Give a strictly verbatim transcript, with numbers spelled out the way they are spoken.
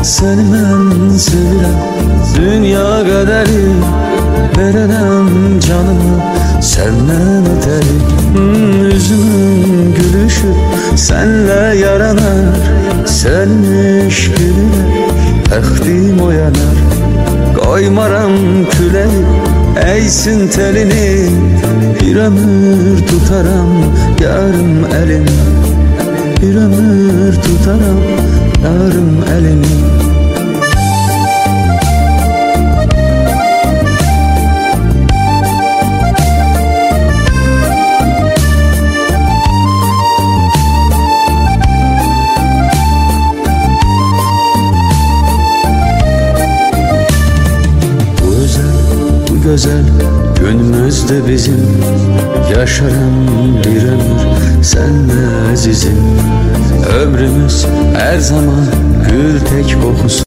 seni mən sevirəm. Dünya qədəri verərəm canımı səndən ötəri. hmm, Üzümün gülüşü sənlə yaranar, sənin eşqinlə təxtim oyanar. Qoymaram küləyi əysin telini, bir ömür tutaram yarım əlini. Bir ömür tutaram yarım əlini. Güzel günümüzde bizim, yaşarım bir ömür senle azizim. Ömrümüz her zaman gül tek kokusu.